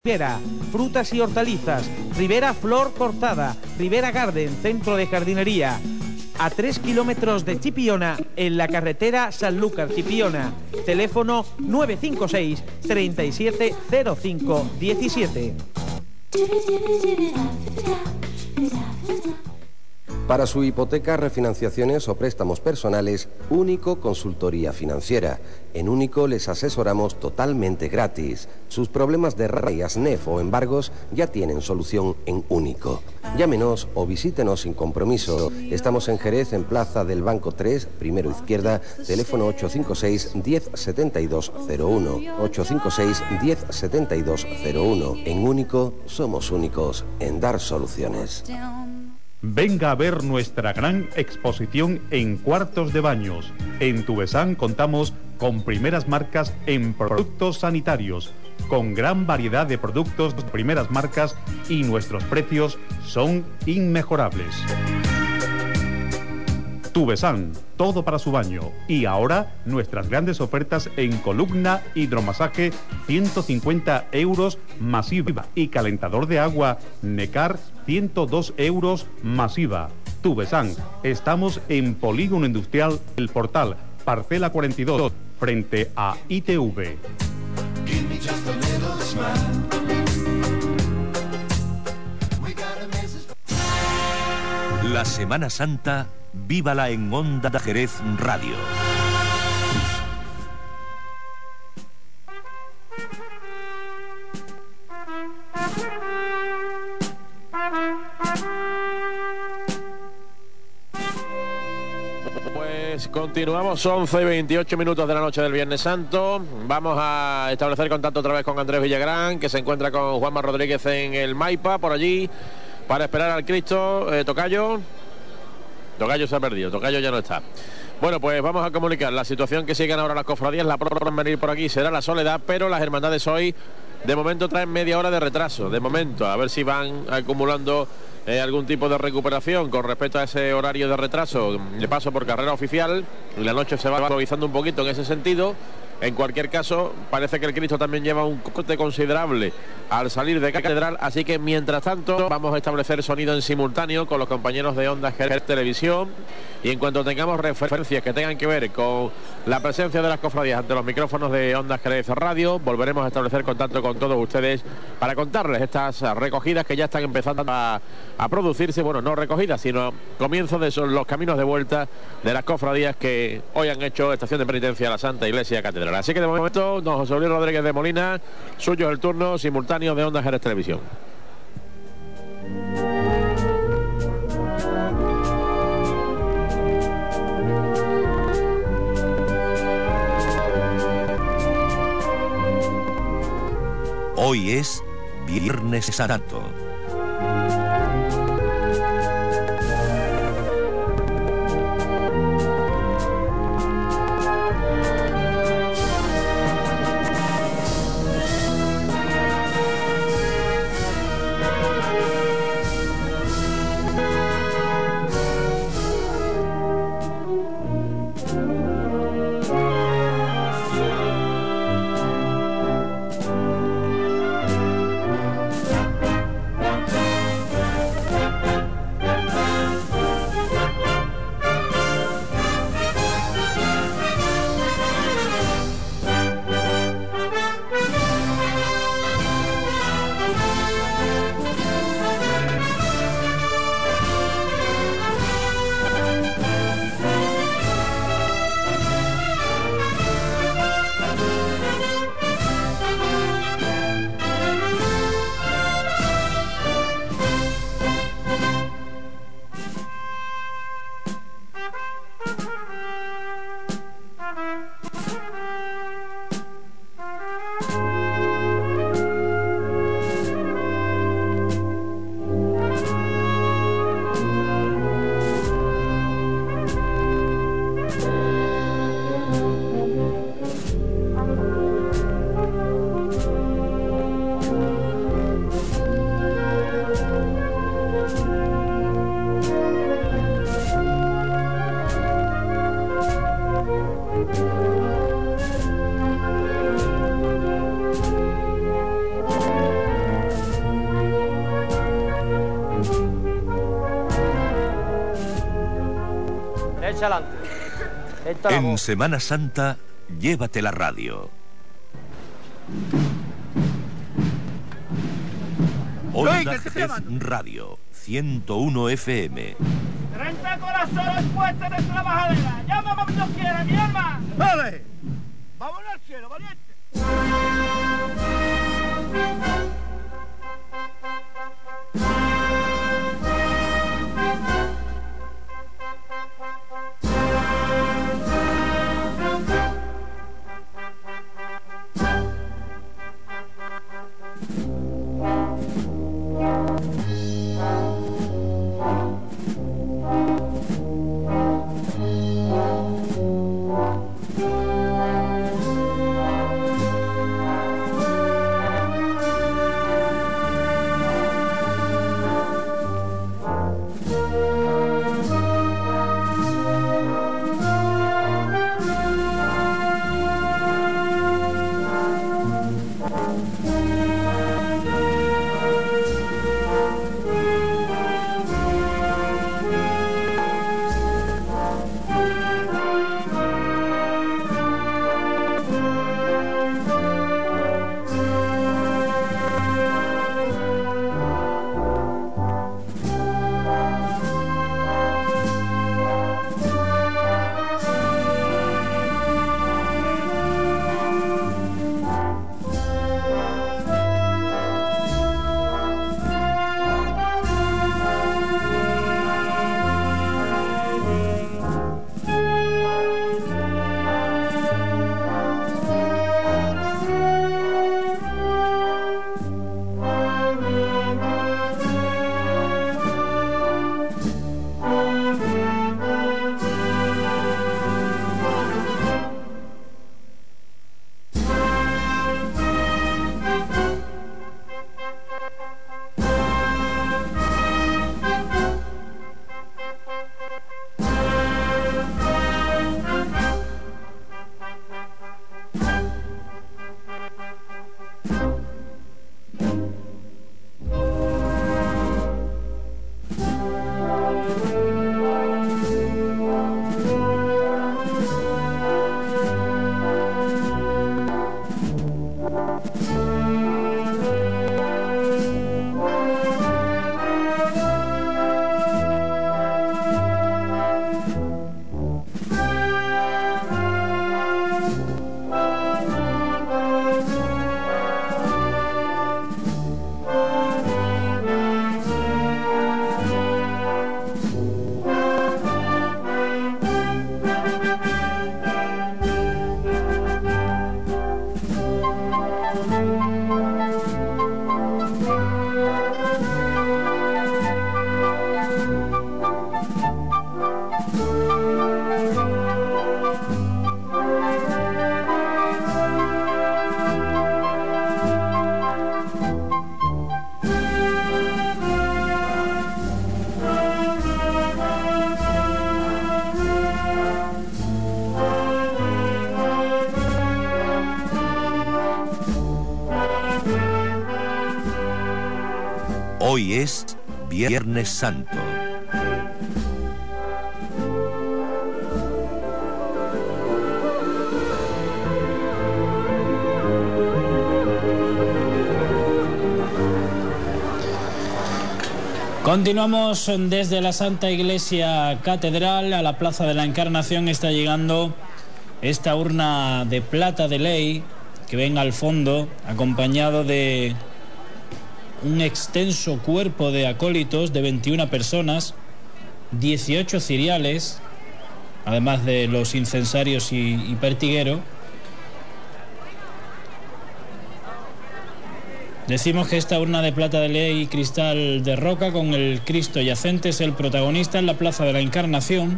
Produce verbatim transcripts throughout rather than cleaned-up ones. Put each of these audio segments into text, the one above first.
Rivera, frutas y hortalizas, Rivera Flor Cortada, Rivera Garden, centro de jardinería. A tres kilómetros de Chipiona, en la carretera Sanlúcar Chipiona. Teléfono nueve cinco seis, treinta y siete cero cinco diecisiete. Para su hipoteca, refinanciaciones o préstamos personales, Único Consultoría Financiera. En Único les asesoramos totalmente gratis. Sus problemas de R A I, ASNEF o embargos ya tienen solución en Único. Llámenos o visítenos sin compromiso. Estamos en Jerez, en Plaza del Banco tres, primero izquierda, teléfono ocho cinco seis, diez setenta y dos cero uno. ocho cinco seis, diez setenta y dos cero uno. En Único somos únicos en dar soluciones. Venga a ver nuestra gran exposición en cuartos de baños. En Tubesan contamos con primeras marcas en productos sanitarios, con gran variedad de productos de primeras marcas y nuestros precios son inmejorables. Tubesan, todo para su baño. Y ahora nuestras grandes ofertas en columna, hidromasaje, ciento cincuenta euros masiva. Y calentador de agua, Necar, ciento dos euros masiva. Tubesan, estamos en Polígono Industrial El Portal, parcela cuarenta y dos, frente a I T V. La Semana Santa, vívala en Onda Jerez Radio. Pues continuamos, once y veintiocho minutos de la noche del Viernes Santo. Vamos a establecer contacto otra vez con Andrés Villagrán, que se encuentra con Juanma Rodríguez en el Maipa, por allí, para esperar al Cristo. eh, Tocayo. Tocayo se ha perdido, Tocayo ya no está. Bueno, pues vamos a comunicar la situación que siguen ahora las cofradías. La próxima en venir por aquí será la Soledad, pero las hermandades hoy de momento traen media hora de retraso. De momento, a ver si van acumulando eh, algún tipo de recuperación con respecto a ese horario de retraso de paso por carrera oficial. Y la noche se va improvisando un poquito en ese sentido. En cualquier caso, parece que el Cristo también lleva un corte considerable al salir de Catedral, así que mientras tanto vamos a establecer sonido en simultáneo con los compañeros de Onda Jerez Televisión, y en cuanto tengamos referencias que tengan que ver con la presencia de las cofradías ante los micrófonos de Onda Jerez Radio, volveremos a establecer contacto con todos ustedes para contarles estas recogidas que ya están empezando a, a producirse, bueno, no recogidas, sino comienzos de esos, los caminos de vuelta de las cofradías que hoy han hecho estación de penitencia a la Santa Iglesia Catedral. Así que de momento, don José Luis Rodríguez de Molina, suyo el turno simultáneo de Onda Jerez Televisión. Hoy es Viernes Santo. hacia adelante. Esta es la En voz. Semana Santa, llévate la radio. Onda Jerez Radio, ciento uno F M. treinta corazones puestos de trabajadera. Llama como Dios quiera, mi alma. ¡Vale! ¡Vámonos al cielo, valiente! Hoy es Viernes Santo. Continuamos desde la Santa Iglesia Catedral a la Plaza de la Encarnación. Está llegando esta urna de plata de ley que ven al fondo, acompañado de un extenso cuerpo de acólitos de veintiuna personas, dieciocho ciriales, además de los incensarios y, y pertiguero. Decimos que esta urna de plata de ley y cristal de roca con el Cristo yacente es el protagonista en la Plaza de la Encarnación.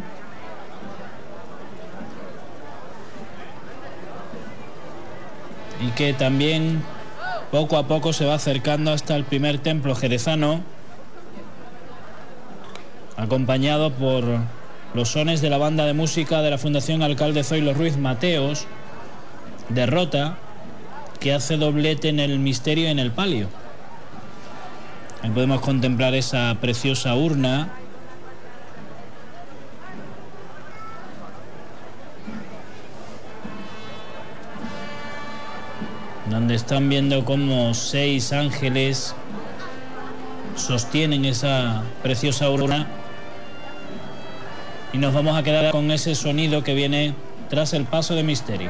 Y que también poco a poco se va acercando hasta el primer templo jerezano, acompañado por los sones de la banda de música de la Fundación Alcalde Zoilo Ruiz Mateos, de Rota, que hace doblete en el misterio y en el palio. Ahí podemos contemplar esa preciosa urna donde están viendo cómo seis ángeles sostienen esa preciosa urna, y nos vamos a quedar con ese sonido que viene tras el paso de misterio.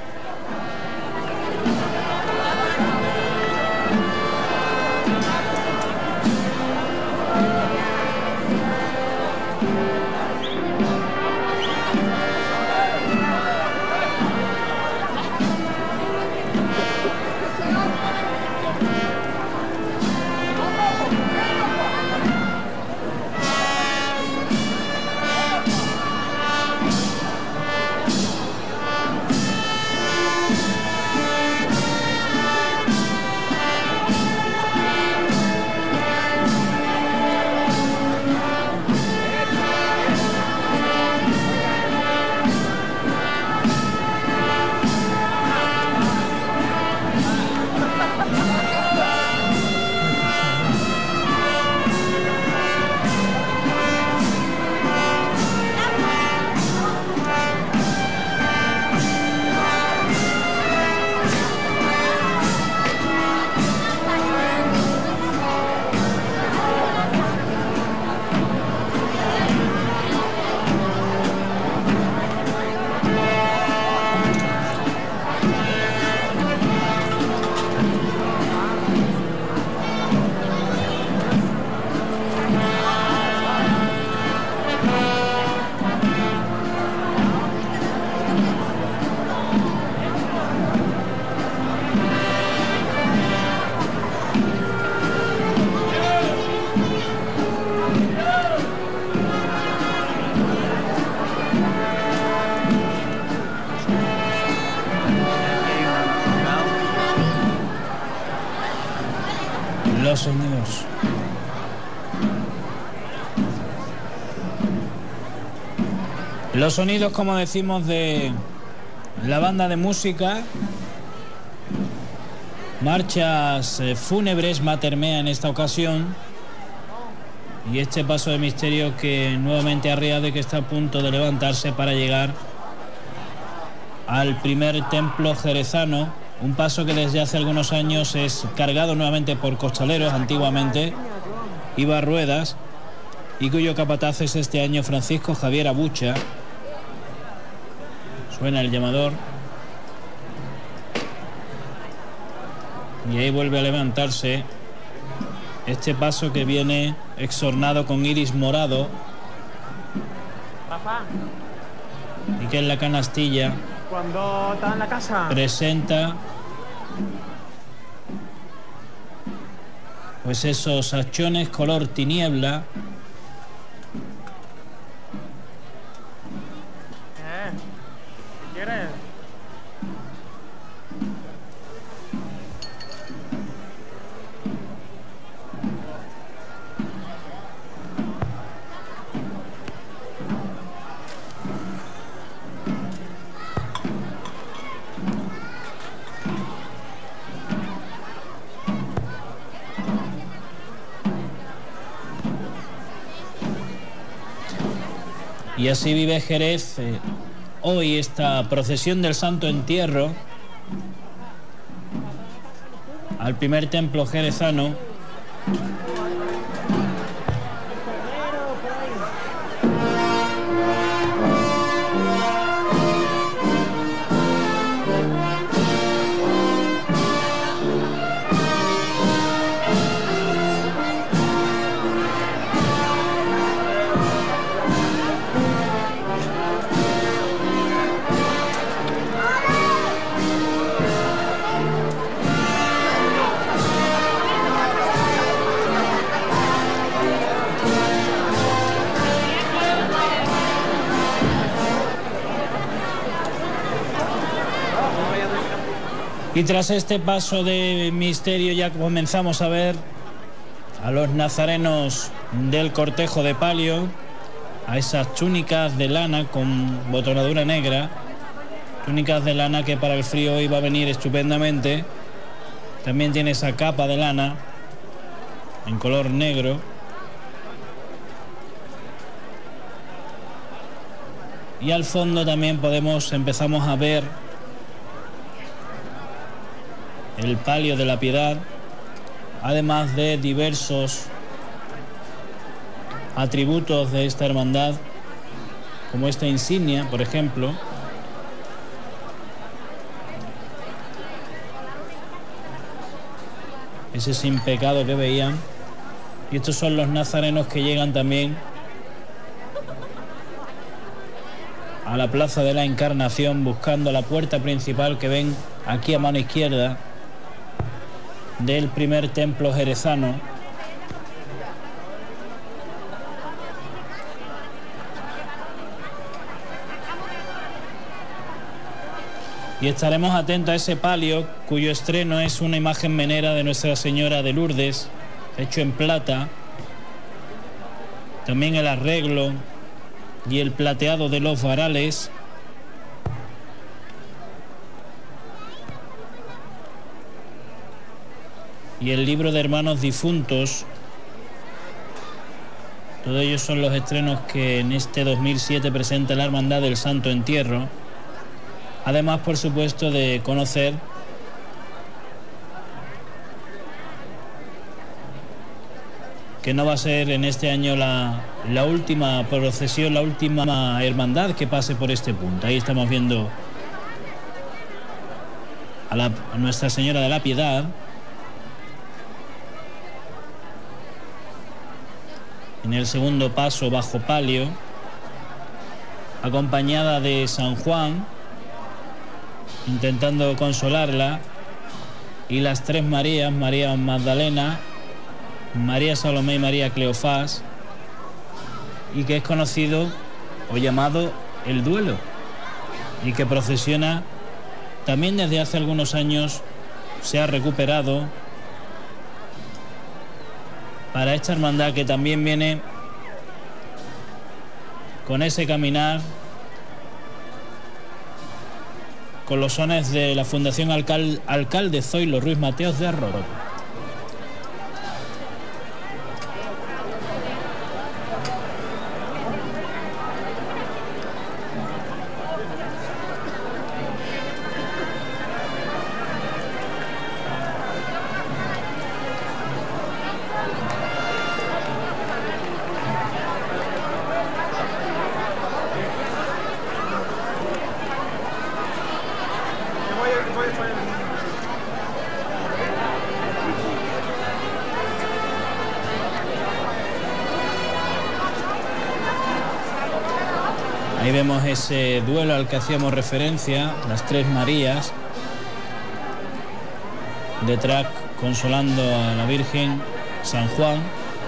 Los sonidos. Los sonidos, como decimos, de la banda de música. Marchas eh, fúnebres Mater Mea en esta ocasión. Y este paso de misterio que nuevamente arreado y que está a punto de levantarse para llegar al primer templo jerezano. Un paso que desde hace algunos años es cargado nuevamente por costaleros. Antiguamente iba a ruedas y cuyo capataz es este año Francisco Javier Abucha. Suena el llamador y ahí vuelve a levantarse este paso que viene exornado con iris morado y que en la canastilla, cuando está en la casa, presenta pues esos hachones color tiniebla. Eh, ¿qué quieres? Y así vive Jerez eh, hoy esta procesión del Santo Entierro al primer templo jerezano. Y tras este paso de misterio ya comenzamos a ver a los nazarenos del cortejo de palio, a esas túnicas de lana con botonadura negra, túnicas de lana que para el frío iba a venir estupendamente. También tiene esa capa de lana en color negro. Y al fondo también podemos, empezamos a ver el palio de la Piedad, además de diversos atributos de esta hermandad, como esta insignia, por ejemplo. Ese sin pecado que veían. Y estos son los nazarenos que llegan también a la Plaza de la Encarnación, buscando la puerta principal que ven aquí a mano izquierda del primer templo jerezano. Y estaremos atentos a ese palio, cuyo estreno es una imagen menera de Nuestra Señora de Lourdes, hecho en plata. También el arreglo y el plateado de los varales. Y el libro de hermanos difuntos. Todos ellos son los estrenos que en este dos mil siete presenta la Hermandad del Santo Entierro. Además, por supuesto, de conocer que no va a ser en este año la, la última procesión, la última hermandad que pase por este punto. Ahí estamos viendo a, la, a Nuestra Señora de la Piedad. En el segundo paso bajo palio, acompañada de San Juan, intentando consolarla, y las tres Marías, María Magdalena, María Salomé y María Cleofás, y que es conocido o llamado el Duelo, y que procesiona también desde hace algunos años, se ha recuperado para esta hermandad, que también viene con ese caminar, con los sones de la Fundación Alcal- Alcalde Zoilo Ruiz Mateos de Roro. Ahí vemos ese duelo al que hacíamos referencia, las tres Marías, detrás consolando a la Virgen, San Juan.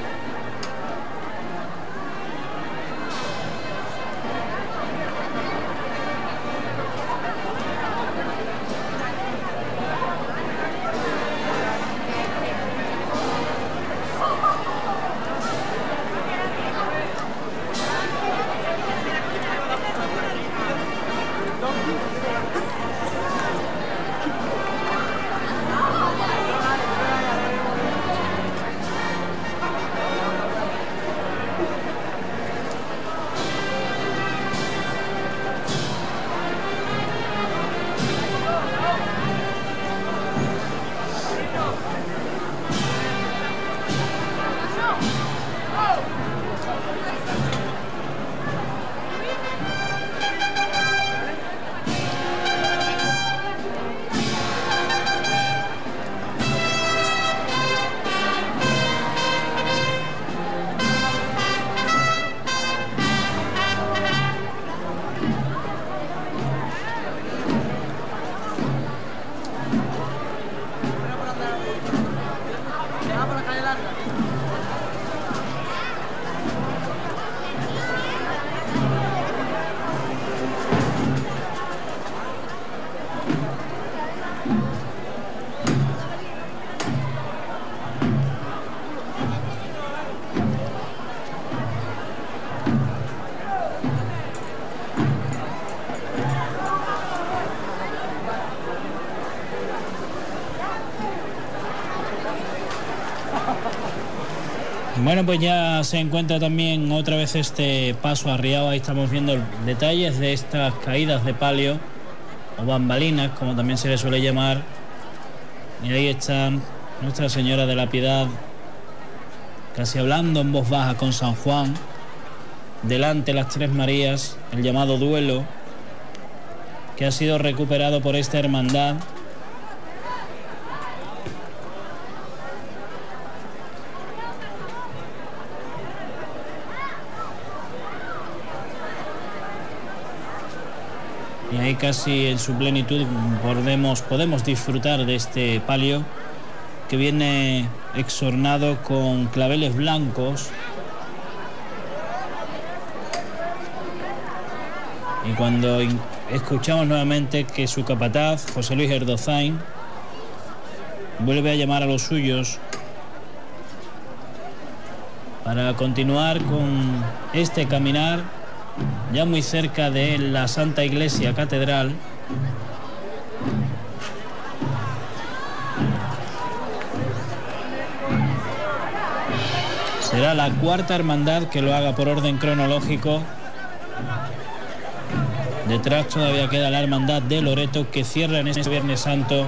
Bueno, pues ya se encuentra también otra vez este paso arriado. Ahí estamos viendo detalles de estas caídas de palio o bambalinas, como también se le suele llamar, Y ahí está Nuestra Señora de la Piedad, casi hablando en voz baja con San Juan. Delante las Tres Marías, el llamado duelo, que ha sido recuperado por esta hermandad. Y ahí casi en su plenitud podemos, podemos disfrutar de este palio que viene exornado con claveles blancos. Y cuando escuchamos nuevamente que su capataz, José Luis Erdozain, vuelve a llamar a los suyos para continuar con este caminar, ya muy cerca de la Santa Iglesia Catedral. Será la cuarta hermandad que lo haga por orden cronológico. Detrás todavía queda la hermandad de Loreto, que cierra en este Viernes Santo.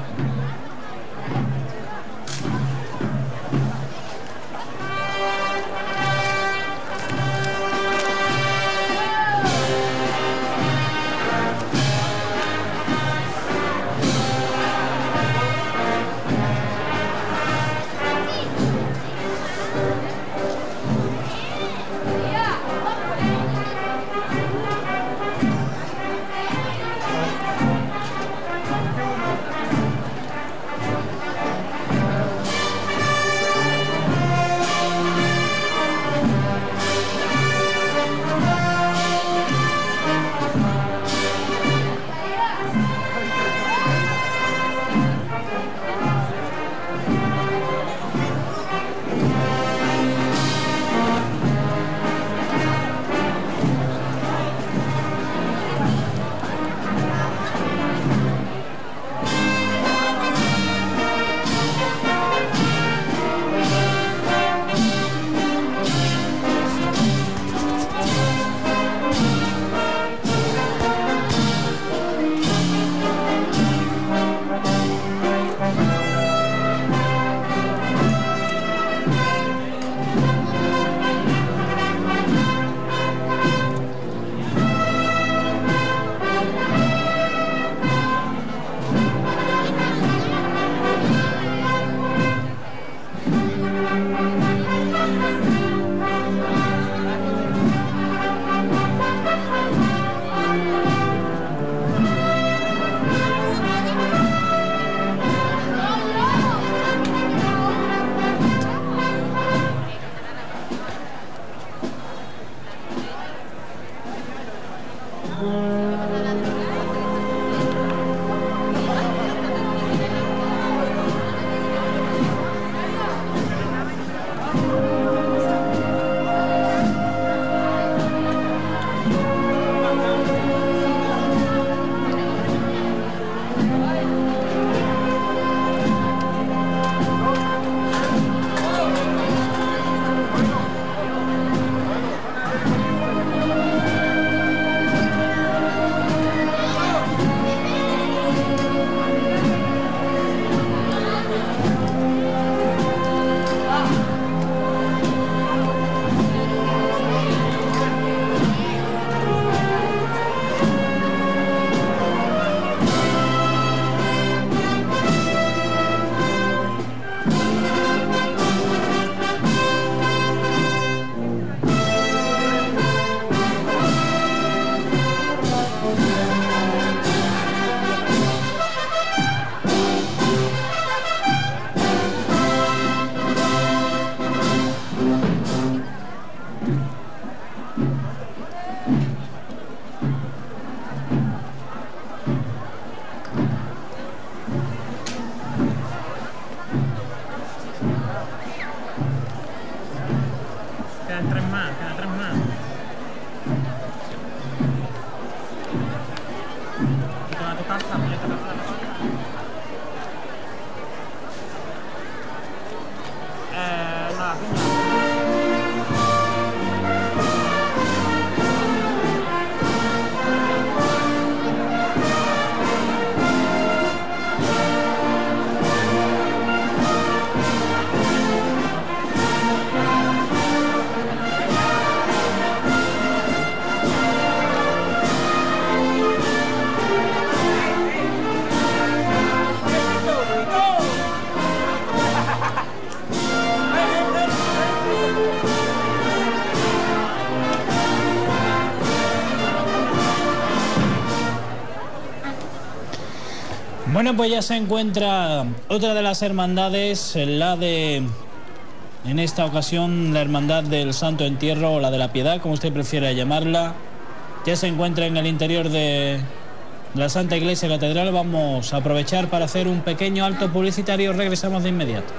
Bueno, pues ya se encuentra otra de las hermandades, la de, en esta ocasión, la Hermandad del Santo Entierro, o la de la Piedad, como usted prefiera llamarla. Ya se encuentra en el interior de la Santa Iglesia Catedral. Vamos a aprovechar para hacer un pequeño alto publicitario. Regresamos de inmediato.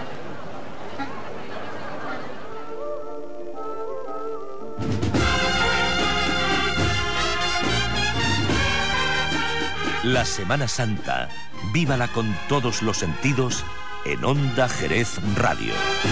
La Semana Santa, vívala con todos los sentidos en Onda Jerez Radio.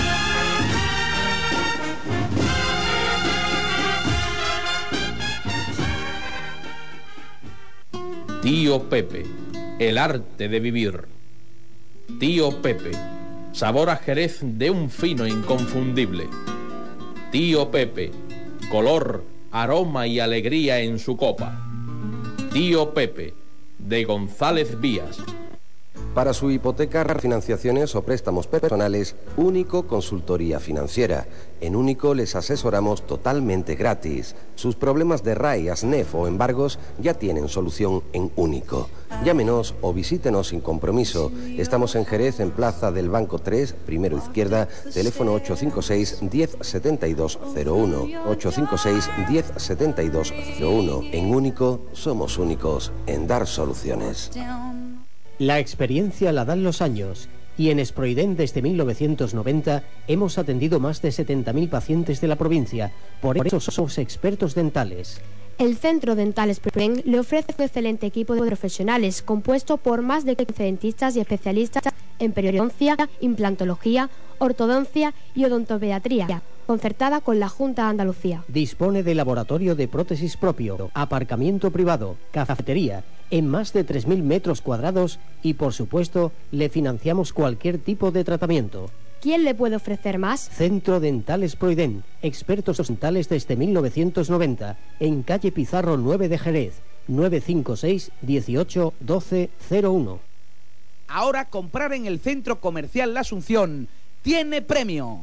Tío Pepe, el arte de vivir. Tío Pepe, sabor a Jerez de un fino inconfundible. Tío Pepe, color, aroma y alegría en su copa. Tío Pepe, de González Vías. Para su hipoteca, refinanciaciones o préstamos personales, Único Consultoría Financiera. En Único les asesoramos totalmente gratis. Sus problemas de R A I, ASNEF o embargos ya tienen solución en Único. Llámenos o visítenos sin compromiso. Estamos en Jerez, en Plaza del Banco tres, primero izquierda, teléfono ocho cinco seis, diez, setenta y dos cero uno. ocho cinco seis, diez, setenta y dos cero uno. En Único somos únicos en dar soluciones. La experiencia la dan los años y en Esproiden desde mil novecientos noventa hemos atendido más de setenta mil pacientes de la provincia. Por eso somos expertos dentales. El Centro Dental Esproiden le ofrece un excelente equipo de profesionales compuesto por más de quince dentistas y especialistas en periodoncia, implantología, ortodoncia y odontopediatría, concertada con la Junta de Andalucía. Dispone de laboratorio de prótesis propio, aparcamiento privado, cafetería, en más de tres mil metros cuadrados y, por supuesto, le financiamos cualquier tipo de tratamiento. ¿Quién le puede ofrecer más? Centro Dental Esproiden, expertos dentales desde mil novecientos noventa, en calle Pizarro nueve de Jerez, nueve cinco seis, dieciocho, doce, cero uno. Ahora comprar en el Centro Comercial La Asunción tiene premio.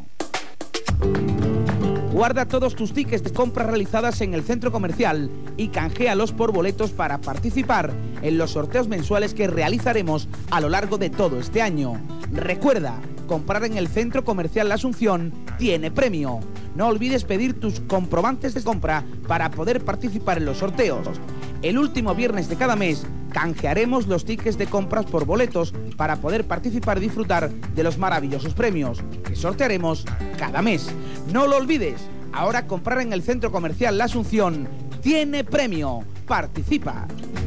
Guarda todos tus tickets de compras realizadas en el centro comercial y canjealos por boletos para participar en los sorteos mensuales que realizaremos a lo largo de todo este año. Recuerda, comprar en el Centro Comercial La Asunción tiene premio. No olvides pedir tus comprobantes de compra para poder participar en los sorteos. El último viernes de cada mes canjearemos los tickets de compras por boletos para poder participar y disfrutar de los maravillosos premios que sortearemos cada mes. No lo olvides, ahora comprar en el Centro Comercial La Asunción tiene premio. Participa.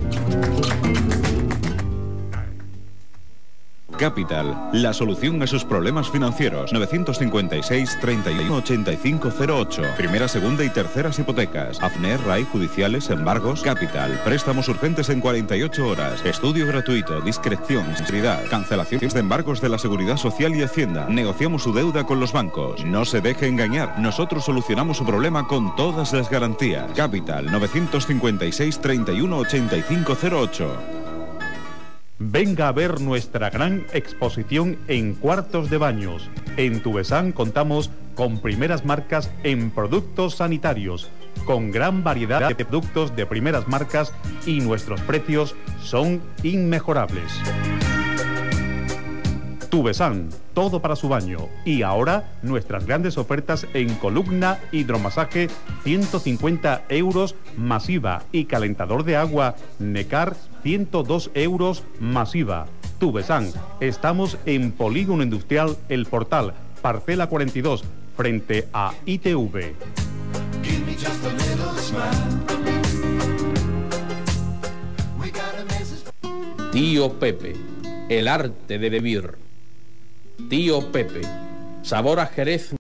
Capital, la solución a sus problemas financieros. novecientos cincuenta y seis, treinta y uno, ochenta y cinco cero ocho. Primera, segunda y terceras hipotecas. AFNER, R A I, judiciales, embargos. Capital, préstamos urgentes en cuarenta y ocho horas. Estudio gratuito, discreción, sinceridad. Cancelaciones de embargos de la Seguridad Social y Hacienda. Negociamos su deuda con los bancos. No se deje engañar. Nosotros solucionamos su problema con todas las garantías. Capital, novecientos cincuenta y seis, treinta y uno, ochenta y cinco cero ocho. Venga a ver nuestra gran exposición en cuartos de baños. En Tubesán contamos con primeras marcas en productos sanitarios, con gran variedad de productos de primeras marcas y nuestros precios son inmejorables. Tubesán, todo para su baño. Y ahora nuestras grandes ofertas en columna, hidromasaje, ciento cincuenta euros masiva y calentador de agua Necar, ciento dos euros masiva. Tubesán, estamos en Polígono Industrial El Portal, parcela cuarenta y dos, frente a I T V. Tío Pepe, el arte de vivir. Tío Pepe, sabor a Jerez.